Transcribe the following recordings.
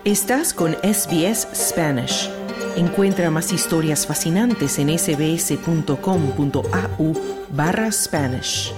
Estás con SBS Spanish. Encuentra más historias fascinantes en sbs.com.au/Spanish.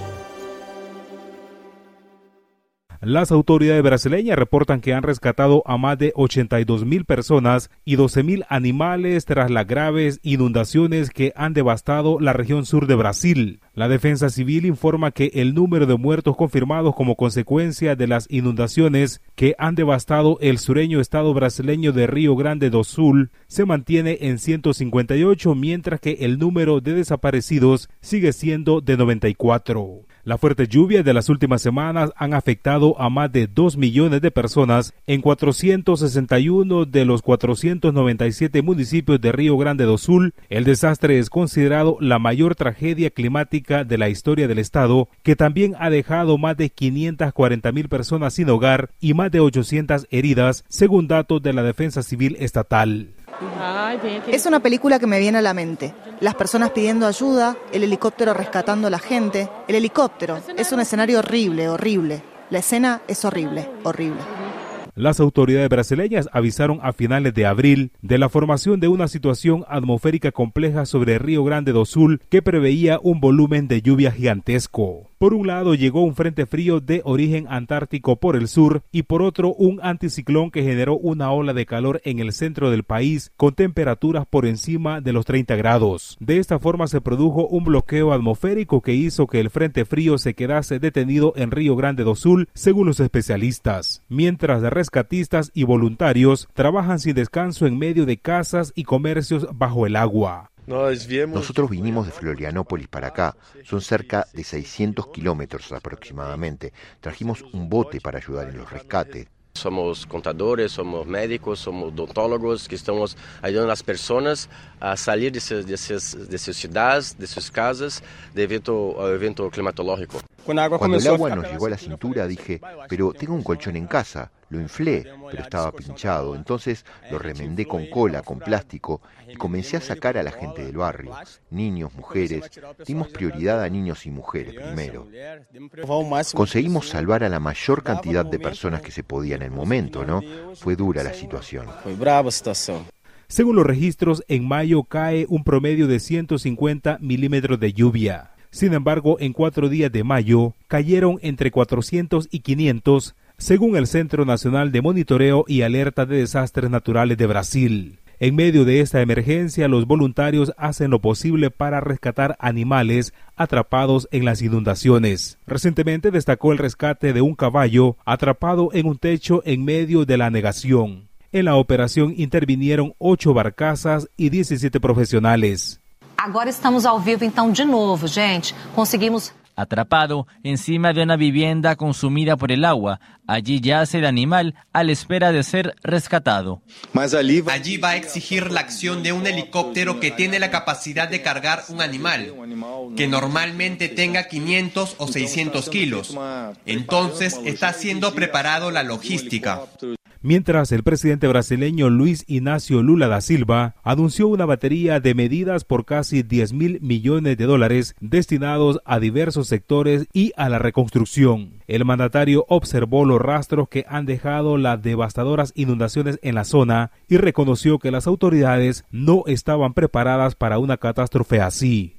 Las autoridades brasileñas reportan que han rescatado a más de 82,000 personas y 12,000 animales tras las graves inundaciones que han devastado la región sur de Brasil. La Defensa Civil informa que el número de muertos confirmados como consecuencia de las inundaciones que han devastado el sureño estado brasileño de Río Grande do Sul se mantiene en 158, mientras que el número de desaparecidos sigue siendo de 94. Las fuertes lluvias de las últimas semanas han afectado a más de 2 millones de personas en 461 de los 497 municipios de Río Grande do Sul. El desastre es considerado la mayor tragedia climática de la historia del estado, que también ha dejado más de 540,000 personas sin hogar y más de 800 heridas, según datos de la Defensa Civil Estatal. Es una película que me viene a la mente. Las personas pidiendo ayuda, el helicóptero rescatando a la gente. El helicóptero es un escenario horrible, horrible. La escena es horrible, horrible. Las autoridades brasileñas avisaron a finales de abril de la formación de una situación atmosférica compleja sobre Río Grande do Sul que preveía un volumen de lluvia gigantesco. Por un lado llegó un frente frío de origen antártico por el sur y por otro un anticiclón que generó una ola de calor en el centro del país con temperaturas por encima de los 30 grados. De esta forma se produjo un bloqueo atmosférico que hizo que el frente frío se quedase detenido en Río Grande do Sul, según los especialistas. Mientras rescatistas y voluntarios trabajan sin descanso en medio de casas y comercios bajo el agua. Nosotros vinimos de Florianópolis para acá, son cerca de 600 kilómetros aproximadamente. Trajimos un bote para ayudar en los rescates. Somos contadores, somos médicos, somos odontólogos que estamos ayudando a las personas a salir de sus ciudades, de sus casas, debido al evento climatológico. Cuando el agua nos llegó a la cintura dije, pero tengo un colchón en casa. Lo inflé, pero estaba pinchado, entonces lo remendé con cola, con plástico, y comencé a sacar a la gente del barrio, niños, mujeres. Dimos prioridad a niños y mujeres primero. Conseguimos salvar a la mayor cantidad de personas que se podía en el momento, ¿no? Fue dura la situación. Según los registros, en mayo cae un promedio de 150 milímetros de lluvia. Sin embargo, en 4 días de mayo cayeron entre 400 y 500, según el Centro Nacional de Monitoreo y Alerta de Desastres Naturales de Brasil. En medio de esta emergencia, los voluntarios hacen lo posible para rescatar animales atrapados en las inundaciones. Recientemente destacó el rescate de un caballo atrapado en un techo en medio de la anegación. En la operación intervinieron 8 barcazas y 17 profesionales. Agora estamos ao vivo então de novo, gente. Conseguimos... Atrapado encima de una vivienda consumida por el agua. Allí yace el animal a la espera de ser rescatado. Allí va a exigir la acción de un helicóptero que tiene la capacidad de cargar un animal, que normalmente tenga 500 o 600 kilos. Entonces está siendo preparado la logística. Mientras el presidente brasileño Luis Inácio Lula da Silva anunció una batería de medidas por casi 10,000 millones de dólares destinados a diversos sectores y a la reconstrucción. El mandatario observó los rastros que han dejado las devastadoras inundaciones en la zona y reconoció que las autoridades no estaban preparadas para una catástrofe así.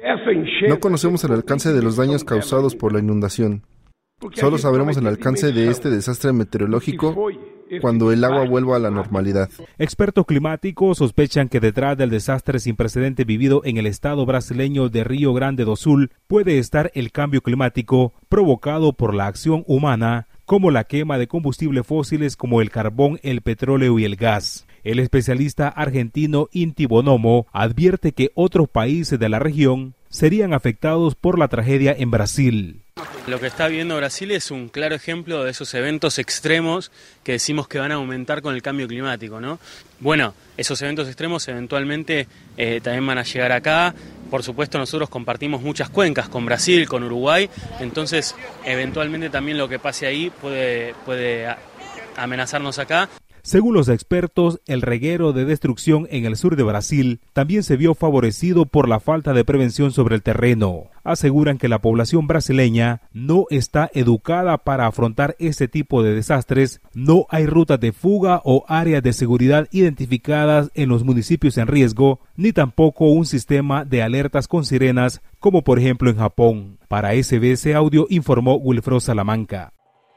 No conocemos el alcance de los daños causados por la inundación. Solo sabremos el alcance de este desastre meteorológico cuando el agua vuelva a la normalidad. Expertos climáticos sospechan que detrás del desastre sin precedentes vivido en el estado brasileño de Río Grande do Sul puede estar el cambio climático provocado por la acción humana, como la quema de combustibles fósiles como el carbón, el petróleo y el gas. El especialista argentino Inti Bonomo advierte que otros países de la región serían afectados por la tragedia en Brasil. Lo que está viviendo Brasil es un claro ejemplo de esos eventos extremos que decimos que van a aumentar con el cambio climático, ¿no? Bueno, esos eventos extremos eventualmente también van a llegar acá. Por supuesto, nosotros compartimos muchas cuencas con Brasil, con Uruguay, entonces eventualmente también lo que pase ahí puede amenazarnos acá. Según los expertos, el reguero de destrucción en el sur de Brasil también se vio favorecido por la falta de prevención sobre el terreno. Aseguran que la población brasileña no está educada para afrontar este tipo de desastres, no hay rutas de fuga o áreas de seguridad identificadas en los municipios en riesgo, ni tampoco un sistema de alertas con sirenas, como por ejemplo en Japón. Para SBS Audio informó Wilfredo Salamanca.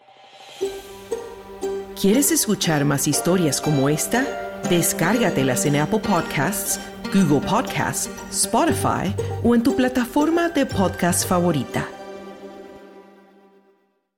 ¿Quieres escuchar más historias como esta? Descárgatelas en Apple Podcasts, Google Podcasts, Spotify o en tu plataforma de podcast favorita.